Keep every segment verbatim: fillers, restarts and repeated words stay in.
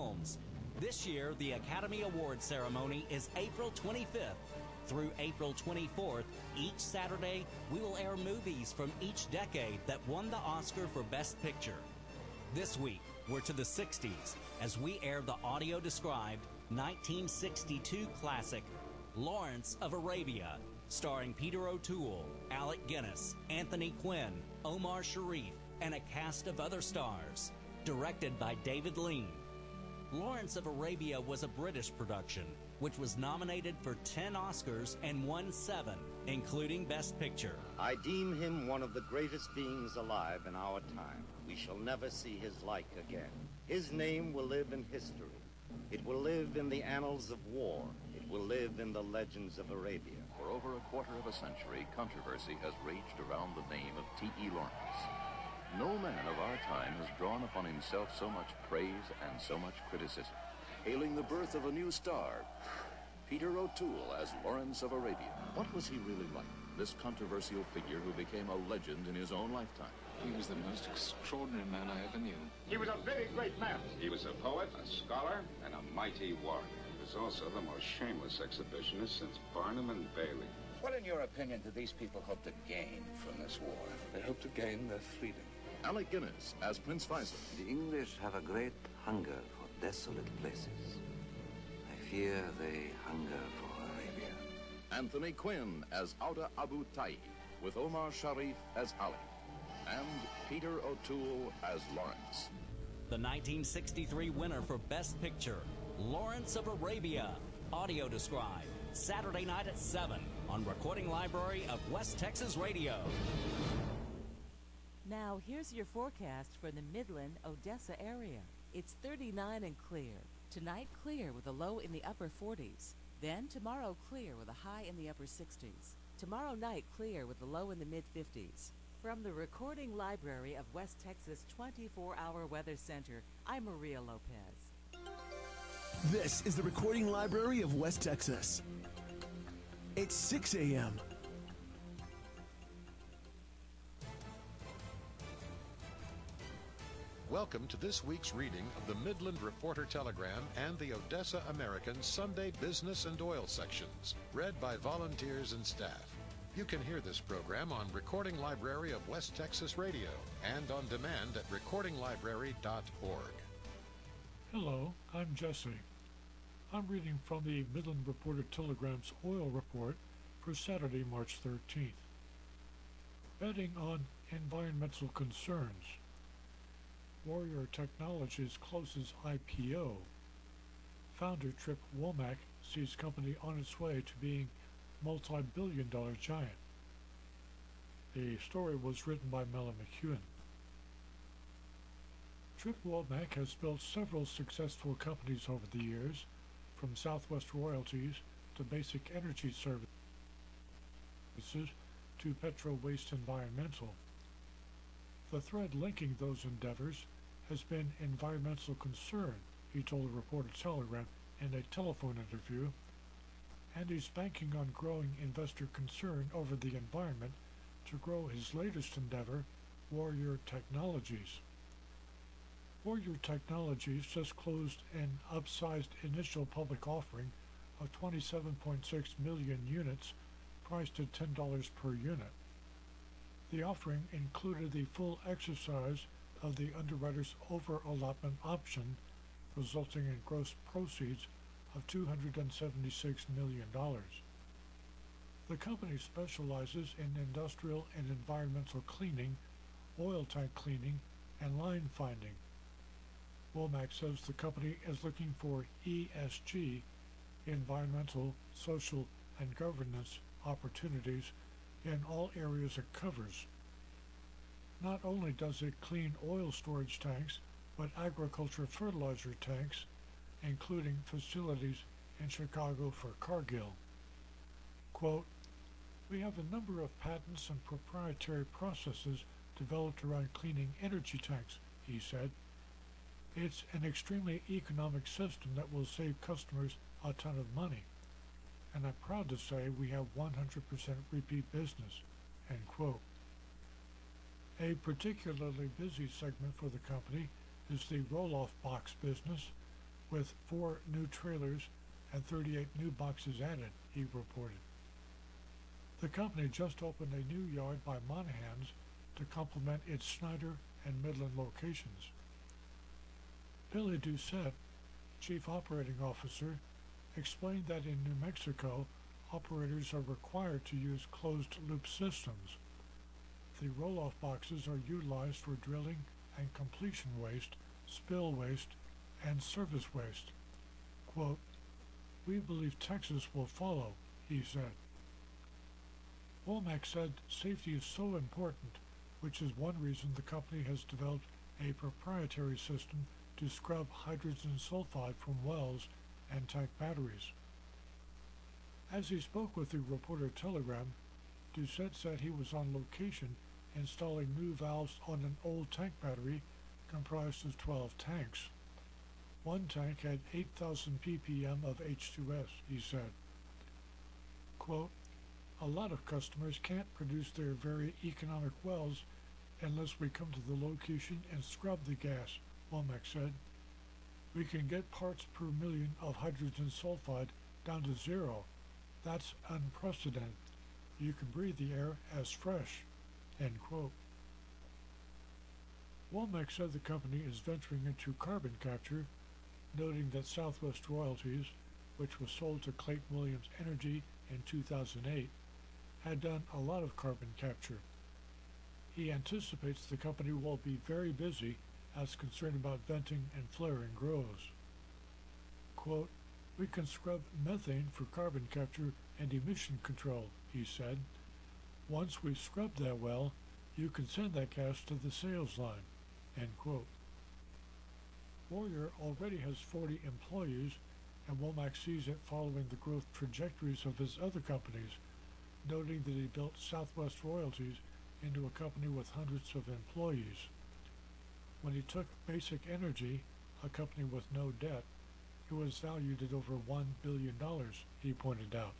films. This year, the Academy Awards ceremony is April twenty-fifth through April twenty-fourth. Each Saturday, we will air movies from each decade that won the Oscar for Best Picture. This week, we're to the sixties as we air the audio-described nineteen sixty-two classic, Lawrence of Arabia, starring Peter O'Toole, Alec Guinness, Anthony Quinn, Omar Sharif, and a cast of other stars. Directed by David Lean. Lawrence of Arabia was a British production, which was nominated for ten Oscars and won seven, including Best Picture. I deem him one of the greatest beings alive in our time. We shall never see his like again. His name will live in history. It will live in the annals of war. It will live in the legends of Arabia. For over a quarter of a century, controversy has raged around the name of T E Lawrence. No man of our time has drawn upon himself so much praise and so much criticism. Hailing the birth of a new star, Peter O'Toole as Lawrence of Arabia. What was he really like, this controversial figure who became a legend in his own lifetime? He was the most extraordinary man I ever knew. He was a very great man. He was a poet, a scholar, and a mighty warrior. He was also the most shameless exhibitionist since Barnum and Bailey. What, in your opinion, do these people hope to gain from this war? They hope to gain their freedom. Alec Guinness as Prince Faisal. The English have a great hunger for desolate places. I fear they hunger for Arabia. Anthony Quinn as Auda Abu Taib, with Omar Sharif as Ali, and Peter O'Toole as Lawrence. The nineteen sixty-three winner for Best Picture, Lawrence of Arabia, audio described, Saturday night at seven on Recording Library of West Texas Radio. Now, here's your forecast for the Midland, Odessa area. It's thirty-nine and clear. Tonight, clear with a low in the upper forties. Then, tomorrow, clear with a high in the upper sixties. Tomorrow night, clear with a low in the mid-fifties. From the Recording Library of West Texas twenty-four hour Weather Center, I'm Maria Lopez. This is the Recording Library of West Texas. It's six a m Welcome to this week's reading of the Midland Reporter Telegram and the Odessa American Sunday Business and Oil sections, read by volunteers and staff. You can hear this program on Recording Library of West Texas Radio and on demand at recording library dot org. Hello, I'm Jesse. I'm reading from the Midland Reporter Telegram's Oil Report for Saturday, March thirteenth. Betting on environmental concerns. Warrior Technologies closes I P O. Founder Trip Womack sees company on its way to being multi-billion dollar giant. The story was written by Mella McEwen. Trip Womack has built several successful companies over the years, from Southwest Royalties to Basic Energy Services to Petro Waste Environmental. The thread linking those endeavors has been environmental concern, he told the Reporter Telegram in a telephone interview, and he's banking on growing investor concern over the environment to grow his latest endeavor, Warrior Technologies. Warrior Technologies just closed an upsized initial public offering of twenty-seven point six million units, priced at ten dollars per unit. The offering included the full exercise of the underwriter's over-allotment option, resulting in gross proceeds of two hundred seventy-six million dollars. The company specializes in industrial and environmental cleaning, oil tank cleaning, and line finding. Womack says the company is looking for E S G, environmental, social, and governance opportunities in all areas it covers. Not only does it clean oil storage tanks, but agriculture fertilizer tanks, including facilities in Chicago for Cargill. Quote, "We have a number of patents and proprietary processes developed around cleaning energy tanks," he said. "It's an extremely economic system that will save customers a ton of money. And I'm proud to say we have one hundred percent repeat business," end quote. A particularly busy segment for the company is the roll-off box business, with four new trailers and thirty-eight new boxes added, he reported. The company just opened a new yard by Monahans to complement its Snyder and Midland locations. Billy Doucette, Chief Operating Officer, explained that in New Mexico, operators are required to use closed-loop systems. The roll-off boxes are utilized for drilling and completion waste, spill waste, and service waste. Quote, "We believe Texas will follow," he said. Womack said safety is so important, which is one reason the company has developed a proprietary system to scrub hydrogen sulfide from wells and tank batteries. As he spoke with the Reporter Telegram, Doucette said he was on location installing new valves on an old tank battery comprised of twelve tanks. One tank had eight thousand p p m of H two S, he said. Quote, "A lot of customers can't produce their very economic wells unless we come to the location and scrub the gas," Womack said. "We can get parts per million of hydrogen sulfide down to zero. That's unprecedented. You can breathe the air as fresh." End quote. Womack said the company is venturing into carbon capture, noting that Southwest Royalties, which was sold to Clayton Williams Energy in two thousand eight, had done a lot of carbon capture. He anticipates the company will be very busy as concern about venting and flaring grows. Quote, "We can scrub methane for carbon capture and emission control," he said. "Once we've scrubbed that well, you can send that gas to the sales line." End quote. Warrior already has forty employees, and Womack sees it following the growth trajectories of his other companies, noting that he built Southwest Royalties into a company with hundreds of employees. When he took Basic Energy, a company with no debt, it was valued at over one billion dollars, he pointed out.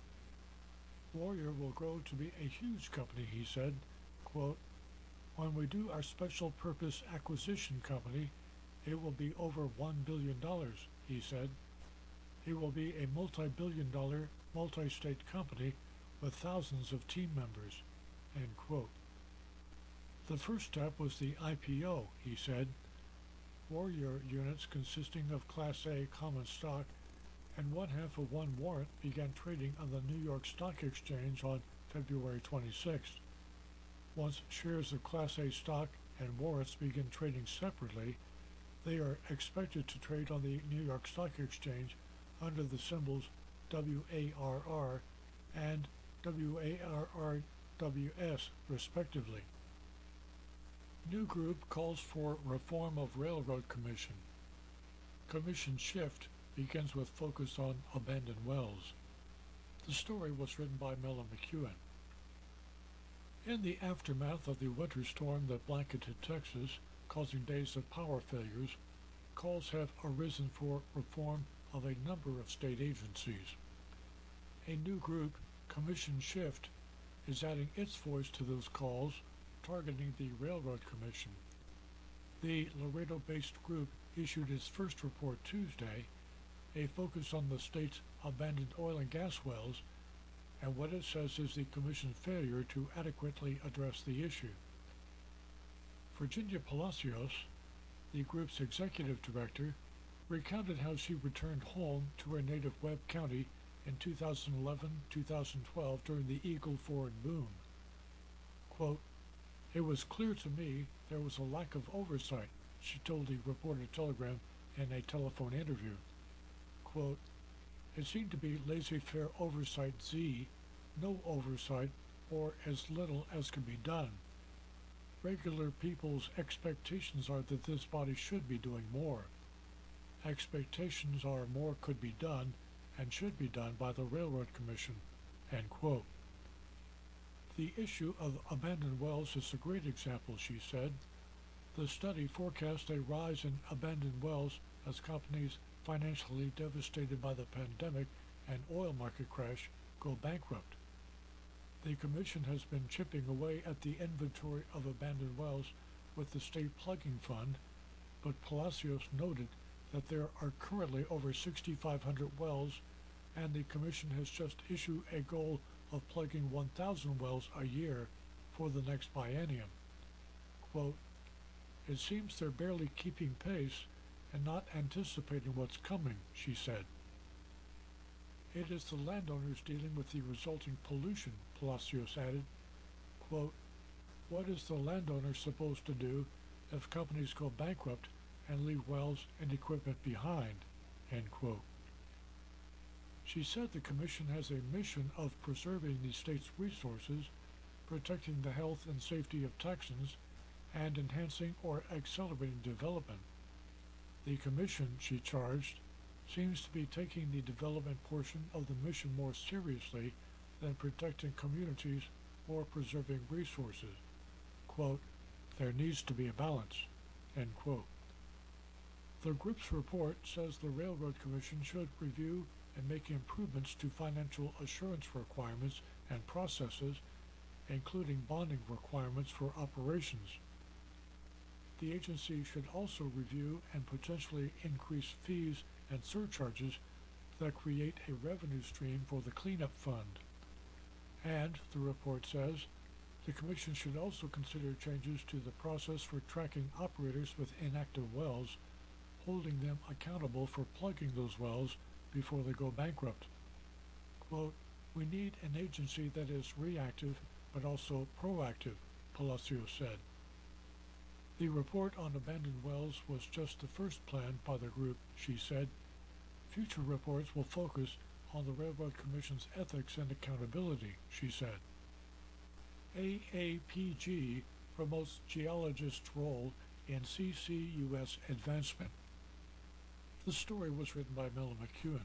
Warrior will grow to be a huge company, he said. Quote, "When we do our special purpose acquisition company, it will be over one billion dollars, he said. It will be a multi-billion dollar, multi-state company with thousands of team members." End quote. The first step was the I P O, he said. Warrior units consisting of Class A common stock and one half of one warrant began trading on the New York Stock Exchange on February twenty-sixth. Once shares of Class A stock and warrants begin trading separately, they are expected to trade on the New York Stock Exchange under the symbols W A R R and W A R R W S, respectively. New group calls for reform of Railroad Commission. Commission shift begins with focus on abandoned wells. The story was written by Mella McEwen. In the aftermath of the winter storm that blanketed Texas, causing days of power failures, calls have arisen for reform of a number of state agencies. A new group, Commission Shift, is adding its voice to those calls, targeting the Railroad Commission. The Laredo-based group issued its first report Tuesday, a focus on the state's abandoned oil and gas wells, and what it says is the Commission's failure to adequately address the issue. Virginia Palacios, the group's executive director, recounted how she returned home to her native Webb County in two thousand eleven to two thousand twelve during the Eagle Ford boom. Quote, "It was clear to me there was a lack of oversight," she told the Reporter Telegram in a telephone interview. Quote, "It seemed to be laissez-faire oversight Z, no oversight, or as little as can be done. Regular people's expectations are that this body should be doing more. Expectations are more could be done and should be done by the Railroad Commission." End quote. The issue of abandoned wells is a great example, she said. The study forecast a rise in abandoned wells as companies financially devastated by the pandemic and oil market crash go bankrupt. The Commission has been chipping away at the inventory of abandoned wells with the State Plugging Fund, but Palacios noted that there are currently over sixty-five hundred wells, and the Commission has just issued a goal of plugging one thousand wells a year for the next biennium. Quote, "It seems they're barely keeping pace and not anticipating what's coming," she said. "It is the landowners dealing with the resulting pollution," Palacios added. Quote, "What is the landowner supposed to do if companies go bankrupt and leave wells and equipment behind?" End quote. She said the Commission has a mission of preserving the state's resources, protecting the health and safety of Texans, and enhancing or accelerating development. The Commission, she charged, seems to be taking the development portion of the mission more seriously than protecting communities or preserving resources. Quote, "There needs to be a balance." End quote. The group's report says the Railroad Commission should review and make improvements to financial assurance requirements and processes, including bonding requirements for operations. The agency should also review and potentially increase fees and surcharges that create a revenue stream for the cleanup fund. And, the report says, the Commission should also consider changes to the process for tracking operators with inactive wells, holding them accountable for plugging those wells before they go bankrupt. Quote, "We need an agency that is reactive but also proactive," Palacios said. The report on abandoned wells was just the first plan by the group, she said. Future reports will focus on the Railroad Commission's ethics and accountability, she said. A A P G promotes geologists' role in C C U S advancement. The story was written by Mela McEwen.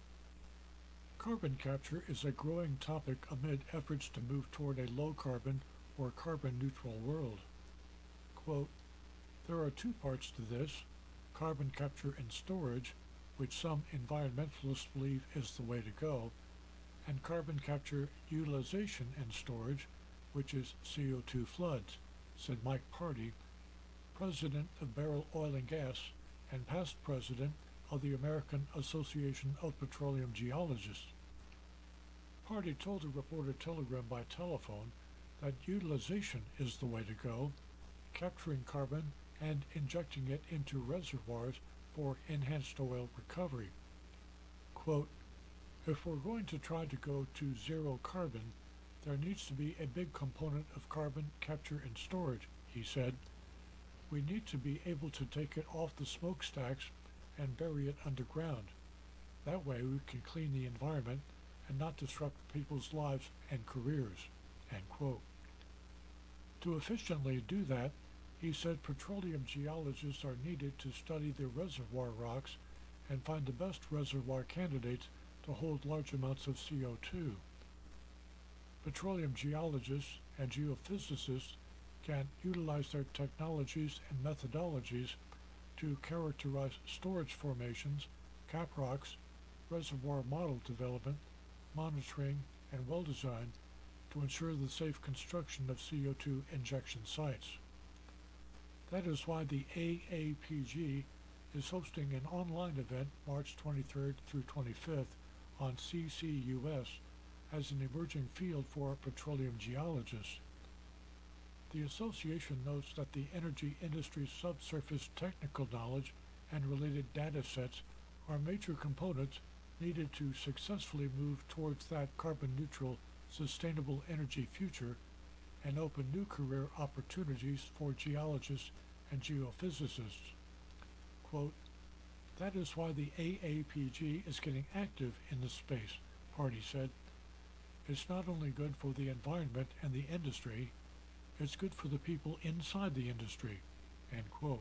Carbon capture is a growing topic amid efforts to move toward a low-carbon or carbon-neutral world. Quote, "There are two parts to this, carbon capture and storage, which some environmentalists believe is the way to go, and carbon capture utilization and storage, which is C O two floods," said Mike Pardee, president of Beryl Oil and Gas and past president of the American Association of Petroleum Geologists. Pardee told the Reporter Telegram by telephone that utilization is the way to go, capturing carbon and injecting it into reservoirs for enhanced oil recovery. Quote, "If we're going to try to go to zero carbon, there needs to be a big component of carbon capture and storage," he said. "We need to be able to take it off the smokestacks and bury it underground. That way we can clean the environment and not disrupt people's lives and careers." End quote. To efficiently do that, he said petroleum geologists are needed to study the reservoir rocks and find the best reservoir candidates to hold large amounts of C O two. Petroleum geologists and geophysicists can utilize their technologies and methodologies to characterize storage formations, cap rocks, reservoir model development, monitoring, and well design to ensure the safe construction of C O two injection sites. That is why the A A P G is hosting an online event March twenty-third through twenty-fifth on C C U S as an emerging field for petroleum geologists. The association notes that the energy industry's subsurface technical knowledge and related data sets are major components needed to successfully move towards that carbon-neutral, sustainable energy future and open new career opportunities for geologists and geophysicists. Quote, "That is why the A A P G is getting active in this space," Pardee said. "It's not only good for the environment and the industry, it's good for the people inside the industry." End quote.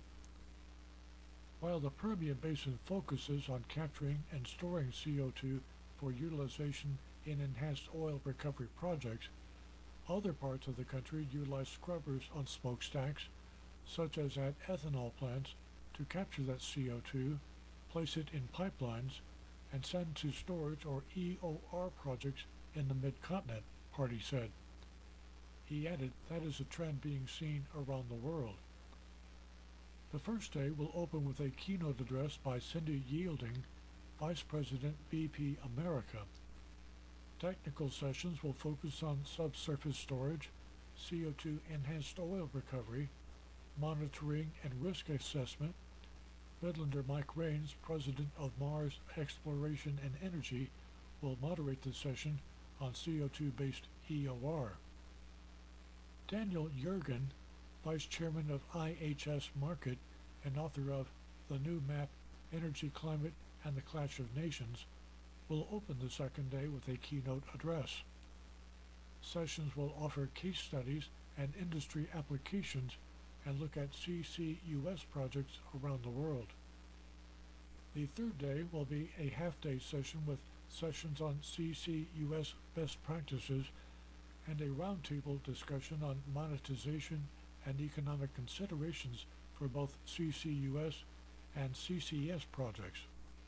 While the Permian Basin focuses on capturing and storing C O two for utilization in enhanced oil recovery projects, other parts of the country utilize scrubbers on smokestacks, such as at ethanol plants, to capture that C O two, place it in pipelines, and send to storage or E O R projects in the mid-continent, Pardee said. He added that is a trend being seen around the world. The first day will open with a keynote address by Cindy Yielding, Vice President, B P America. Technical sessions will focus on subsurface storage, C O two enhanced oil recovery, monitoring and risk assessment. Midlander Mike Raines, President of Mars Exploration and Energy, will moderate the session on C O two based E O R. Daniel Yergin, Vice Chairman of I H S Markit and author of The New Map, Energy, Climate, and the Clash of Nations, will open the second day with a keynote address. Sessions will offer case studies and industry applications and look at C C U S projects around the world. The third day will be a half-day session with sessions on C C U S best practices and a roundtable discussion on monetization and economic considerations for both C C U S and C C S projects.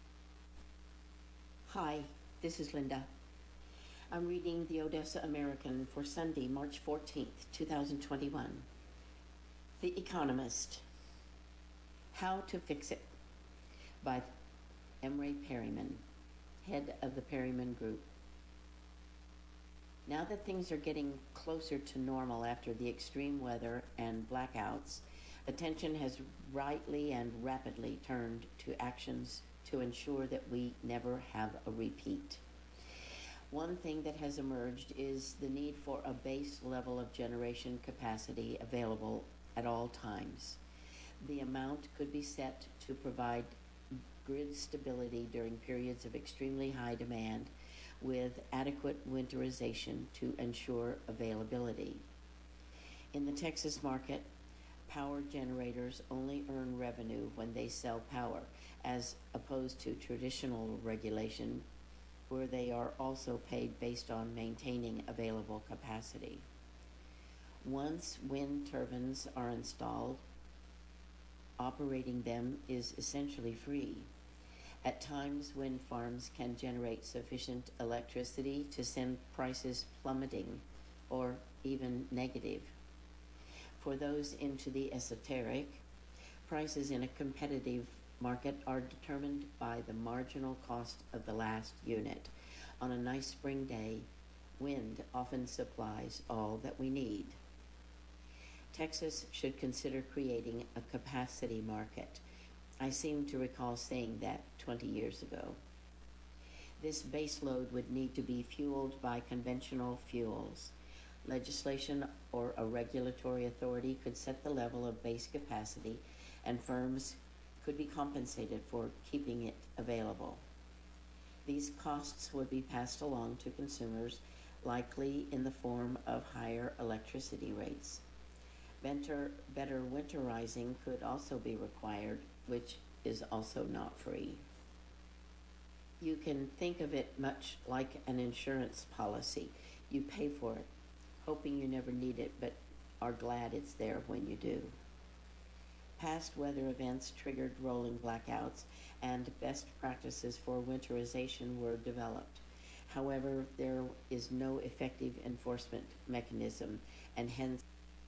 Hi, this is Linda. I'm reading the Odessa American for Sunday, March fourteenth, two thousand twenty-one. The Economist. How to Fix It by Emre Perryman, head of the Perryman Group. Now that things are getting closer to normal after the extreme weather and blackouts, attention has rightly and rapidly turned to actions to ensure that we never have a repeat. One thing that has emerged is the need for a base level of generation capacity available at all times. The amount could be set to provide grid stability during periods of extremely high demand with adequate winterization to ensure availability. In the Texas market, power generators only earn revenue when they sell power, as opposed to traditional regulation where they are also paid based on maintaining available capacity. Once wind turbines are installed, operating them is essentially free. At times, wind farms can generate sufficient electricity to send prices plummeting or even negative. For those into the esoteric, prices in a competitive market are determined by the marginal cost of the last unit. On a nice spring day, wind often supplies all that we need. Texas should consider creating a capacity market. I seem to recall saying that twenty years ago. This baseload would need to be fueled by conventional fuels. Legislation or a regulatory authority could set the level of base capacity, and firms could be compensated for keeping it available. These costs would be passed along to consumers, likely in the form of higher electricity rates. Better, better winterizing could also be required, which is also not free. You can think of it much like an insurance policy. You pay for it, hoping you never need it, but are glad it's there when you do. Past weather events triggered rolling blackouts, and best practices for winterization were developed. However, there is no effective enforcement mechanism, and hence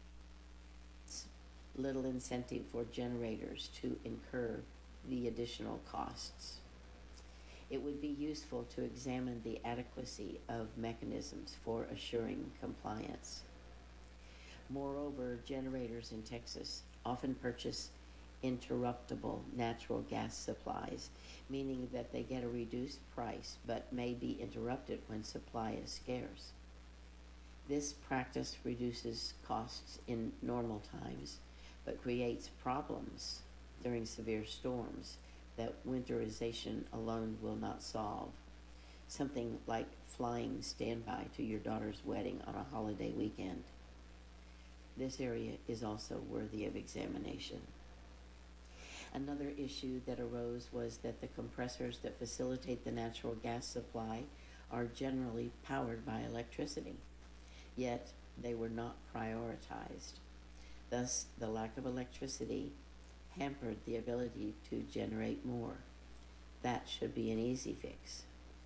little incentive for generators to incur the additional costs. It would be useful to examine the adequacy of mechanisms for assuring compliance. Moreover, generators in Texas often purchase interruptible natural gas supplies, meaning that they get a reduced price but may be interrupted when supply is scarce. This practice reduces costs in normal times, but creates problems during severe storms that winterization alone will not solve. Something like flying standby to your daughter's wedding on a holiday weekend. This area is also worthy of examination. Another issue that arose was that the compressors that facilitate the natural gas supply are generally powered by electricity, yet they were not prioritized. Thus, the lack of electricity hampered the ability to generate more. That should be an easy fix.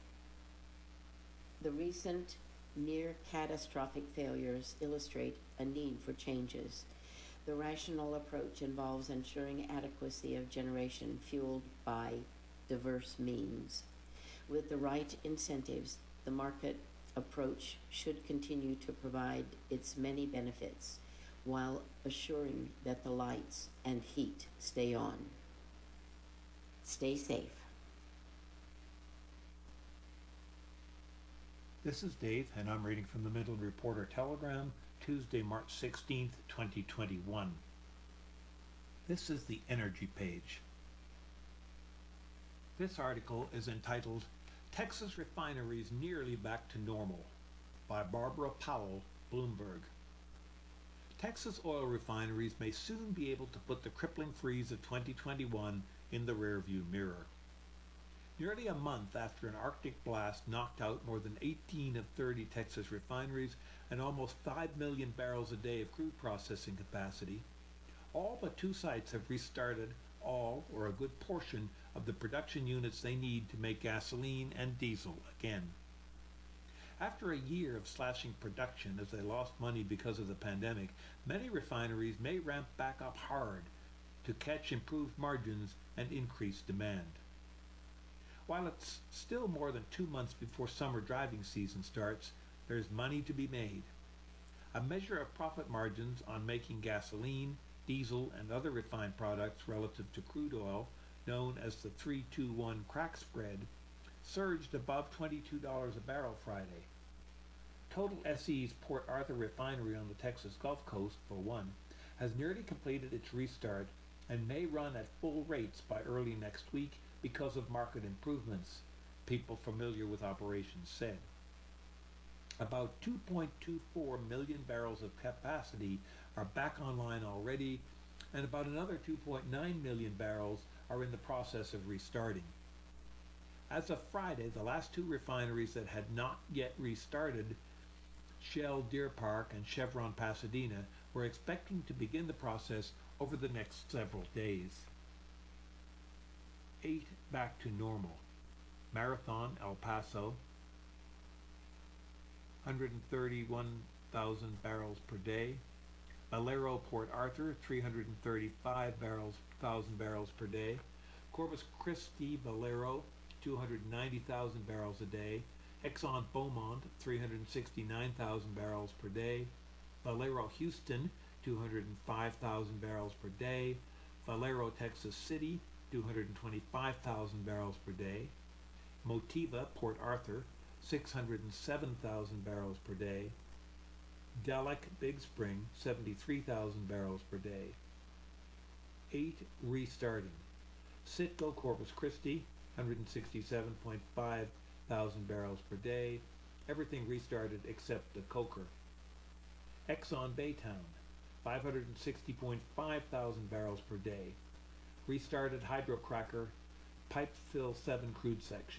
The recent near catastrophic failures illustrate a need for changes. The rational approach involves ensuring adequacy of generation fueled by diverse means. With the right incentives, the market approach should continue to provide its many benefits while assuring that the lights and heat stay on. Stay safe. This is Dave, and I'm reading from the Midland Reporter Telegram, Tuesday, March sixteenth, twenty twenty-one. This is the energy page. This article is entitled, Texas Refineries Nearly Back to Normal, by Barbara Powell, Bloomberg. Texas oil refineries may soon be able to put the crippling freeze of twenty twenty-one in the rearview mirror. Nearly a month after an Arctic blast knocked out more than eighteen of thirty Texas refineries and almost five million barrels a day of crude processing capacity, all but two sites have restarted all or a good portion of the production units they need to make gasoline and diesel again. After a year of slashing production as they lost money because of the pandemic, many refineries may ramp back up hard to catch improved margins and increase demand. While it's still more than two months before summer driving season starts, there's money to be made. A measure of profit margins on making gasoline, diesel, and other refined products relative to crude oil, known as the three two one crack spread, surged above twenty-two dollars a barrel Friday. Total S E's Port Arthur refinery on the Texas Gulf Coast, for one, has nearly completed its restart and may run at full rates by early next week because of market improvements, people familiar with operations said. About two point two four million barrels of capacity are back online already, and about another two point nine million barrels are in the process of restarting. As of Friday, the last two refineries that had not yet restarted, Shell Deer Park and Chevron Pasadena, were expecting to begin the process over the next several days. Eight back to normal. Marathon, El Paso, one hundred thirty-one thousand barrels per day. Valero, Port Arthur, three hundred thirty-five barrels, thousand barrels per day. Corpus Christi, Valero, two hundred ninety thousand barrels a day. Exxon Beaumont, three hundred sixty-nine thousand barrels per day. Valero Houston, two hundred five thousand barrels per day. Valero Texas City, two hundred twenty-five thousand barrels per day. Motiva, Port Arthur, six hundred seven thousand barrels per day. Delek, Big Spring, seventy-three thousand barrels per day. Eight restarting. Citgo, Corpus Christi, one hundred sixty-seven point five thousand barrels per day. Everything restarted except the coker. Exxon Baytown, five hundred sixty point five thousand barrels per day. Restarted hydrocracker, pipe fill seven crude section.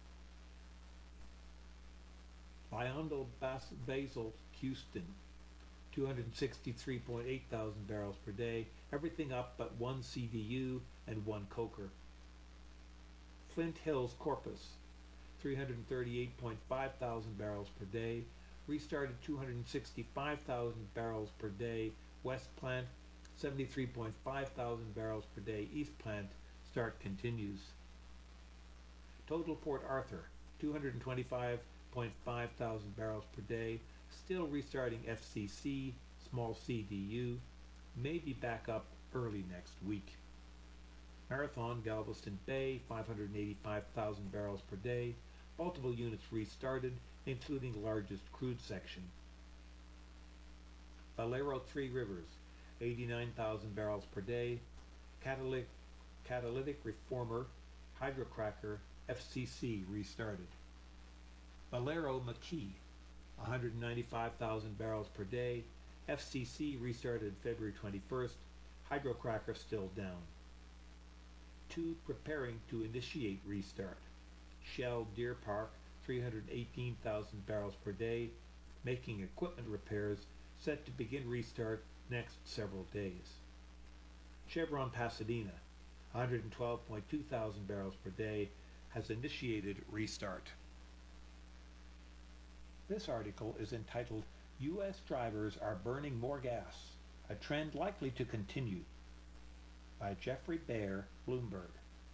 Biondo Basel, Houston, two hundred sixty-three point eight thousand barrels per day. Everything up but one C D U and one coker. Flint Hills, Corpus, three hundred thirty-eight point five thousand barrels per day. Restarted two hundred sixty-five thousand barrels per day. West Plant, seventy-three point five thousand barrels per day. East Plant, start continues. Total Port Arthur, two hundred twenty-five point five thousand barrels per day. Still restarting F C C, small C D U. May be back up early next week. Marathon, Galveston Bay, five hundred eighty-five thousand barrels per day. Multiple units restarted, including largest crude section. Valero Three Rivers, eighty-nine thousand barrels per day. Catalytic, catalytic reformer, hydrocracker, F C C restarted. Valero McKee, one hundred ninety-five thousand barrels per day. F C C restarted February twenty-first. Hydrocracker still down. Two preparing to initiate restart. Shell Deer Park, three hundred eighteen thousand barrels per day, making equipment repairs, set to begin restart next several days. Chevron Pasadena, one hundred twelve point two thousand barrels per day, has initiated restart. This article is entitled, U S Drivers Are Burning More Gas, a trend likely to continue. By Jeffrey Baer, Bloomberg.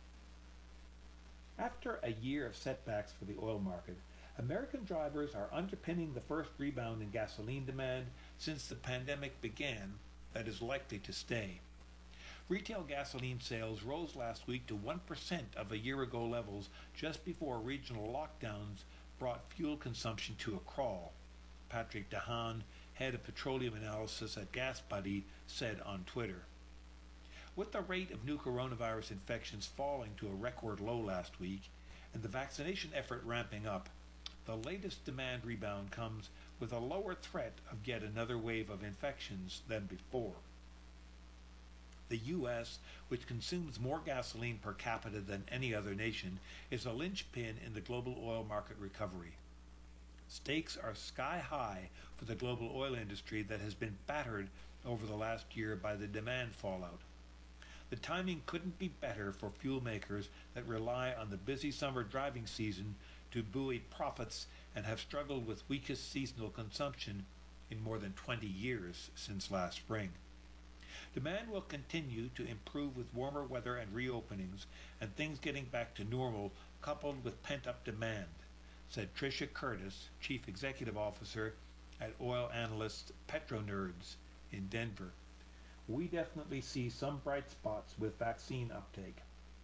After a year of setbacks for the oil market, American drivers are underpinning the first rebound in gasoline demand since the pandemic began that is likely to stay. Retail gasoline sales rose last week to one percent of a year ago levels just before regional lockdowns brought fuel consumption to a crawl, Patrick DeHaan, head of petroleum analysis at GasBuddy, said on Twitter. With the rate of new coronavirus infections falling to a record low last week and the vaccination effort ramping up, the latest demand rebound comes with a lower threat of yet another wave of infections than before. The U S, which consumes more gasoline per capita than any other nation, is a linchpin in the global oil market recovery. Stakes are sky high for the global oil industry that has been battered over the last year by the demand fallout. The timing couldn't be better for fuel makers that rely on the busy summer driving season to buoy profits and have struggled with weakest seasonal consumption in more than twenty years since last spring. Demand will continue to improve with warmer weather and reopenings and things getting back to normal, coupled with pent-up demand, said Tricia Curtis, Chief Executive Officer at oil analyst PetroNerds in Denver. We definitely see some bright spots with vaccine uptake.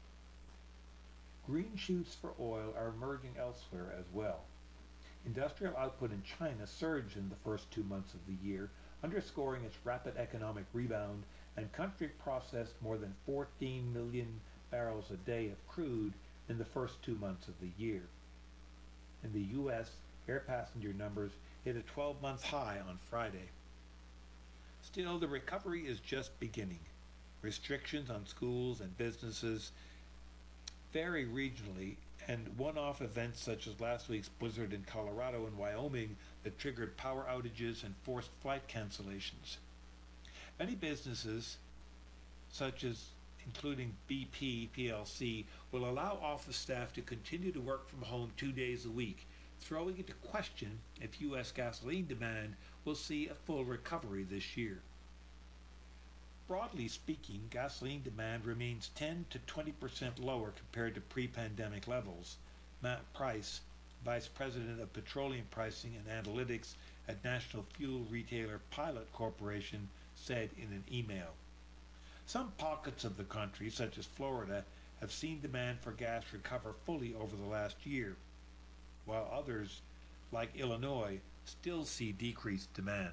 Green shoots for oil are emerging elsewhere as well. Industrial output in China surged in the first two months of the year, underscoring its rapid economic rebound, and country processed more than fourteen million barrels a day of crude in the first two months of the year. In the U S, air passenger numbers hit a twelve-month high on Friday. Still, the recovery is just beginning. Restrictions on schools and businesses vary regionally, and one-off events such as last week's blizzard in Colorado and Wyoming that triggered power outages and forced flight cancellations. Many businesses, such as including B P P L C, will allow office staff to continue to work from home two days a week, throwing into question if U S gasoline demand will see a full recovery this year. Broadly speaking, gasoline demand remains ten to twenty percent lower compared to pre-pandemic levels, Matt Price, Vice President of Petroleum Pricing and Analytics at National Fuel Retailer Pilot Corporation, said in an email. Some pockets of the country, such as Florida, have seen demand for gas recover fully over the last year, while others, like Illinois, still see decreased demand.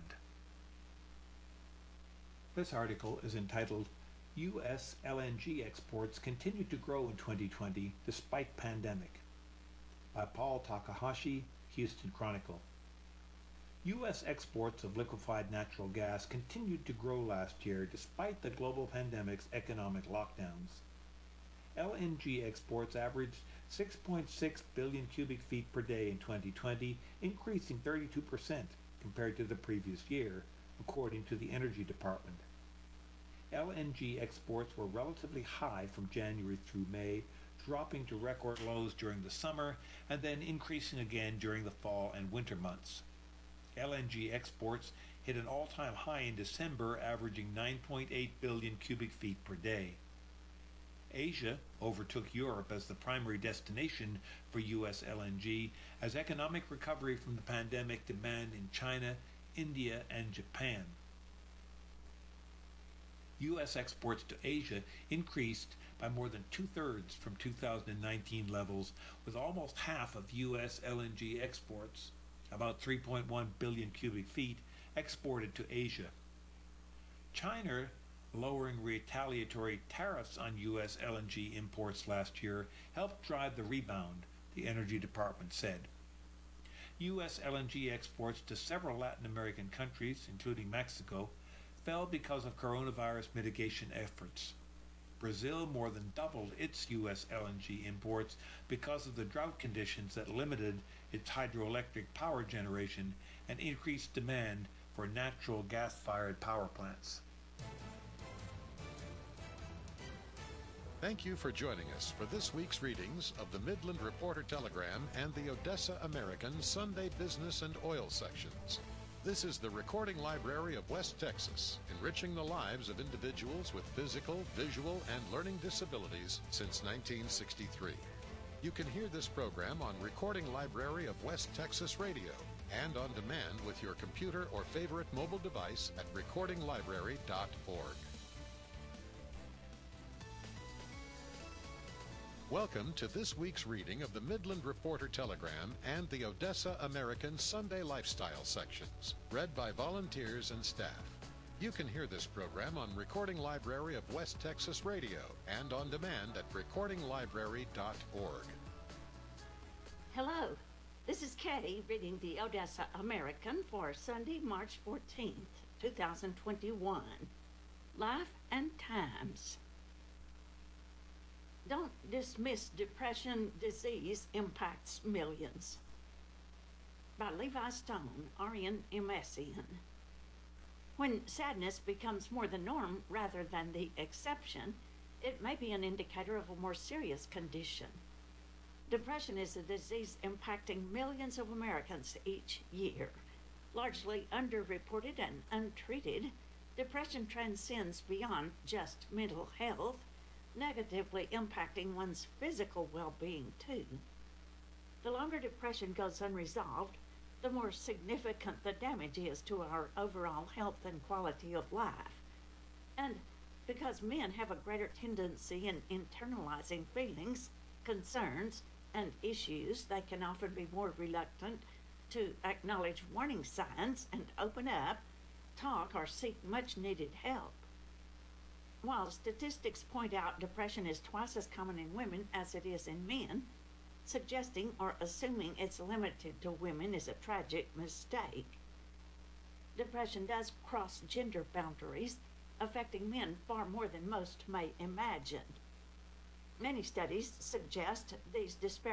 This article is entitled, U S L N G Exports Continue to Grow in twenty twenty Despite Pandemic, by Paul Takahashi, Houston Chronicle. U S exports of liquefied natural gas continued to grow last year despite the global pandemic's economic lockdowns. L N G exports averaged six point six billion cubic feet per day in twenty twenty, increasing thirty-two percent compared to the previous year, according to the Energy Department. L N G exports were relatively high from January through May, dropping to record lows during the summer and then increasing again during the fall and winter months. L N G exports hit an all-time high in December, averaging nine point eight billion cubic feet per day. Asia overtook Europe as the primary destination for U S L N G as economic recovery from the pandemic demand in China, India, and Japan. U S exports to Asia increased by more than two-thirds from two thousand nineteen levels, with almost half of U S L N G exports, about three point one billion cubic feet, exported to Asia. China lowering retaliatory tariffs on U S L N G imports last year helped drive the rebound, the Energy Department said. U S L N G exports to several Latin American countries, including Mexico, fell because of coronavirus mitigation efforts. Brazil more than doubled its U S L N G imports because of the drought conditions that limited its hydroelectric power generation and increased demand for natural gas-fired power plants. Thank you for joining us for this week's readings of the Midland Reporter Telegram and the Odessa American Sunday Business and Oil sections. This is the Recording Library of West Texas, enriching the lives of individuals with physical, visual, and learning disabilities since nineteen sixty-three. You can hear this program on Recording Library of West Texas Radio and on demand with your computer or favorite mobile device at recording library dot org. Welcome to this week's reading of the Midland Reporter Telegram and the Odessa American Sunday Lifestyle sections, read by volunteers and staff. You can hear this program on Recording Library of West Texas Radio and on demand at recording library dot org. Hello, this is Katie reading the Odessa American for Sunday, March fourteenth, two thousand twenty-one. Life and Times. Don't dismiss depression. Disease impacts millions. By Levi Stone, Arian Emessian. When sadness becomes more the norm rather than the exception, it may be an indicator of a more serious condition. Depression is a disease impacting millions of Americans each year. Largely underreported and untreated, depression transcends beyond just mental health, negatively impacting one's physical well-being too. The longer depression goes unresolved, the more significant the damage is to our overall health and quality of life. And because men have a greater tendency in internalizing feelings, concerns, and issues, they can often be more reluctant to acknowledge warning signs and open up, talk, or seek much-needed help. While statistics point out depression is twice as common in women as it is in men, suggesting or assuming it's limited to women is a tragic mistake. Depression does cross gender boundaries, affecting men far more than most may imagine. Many studies suggest these disparities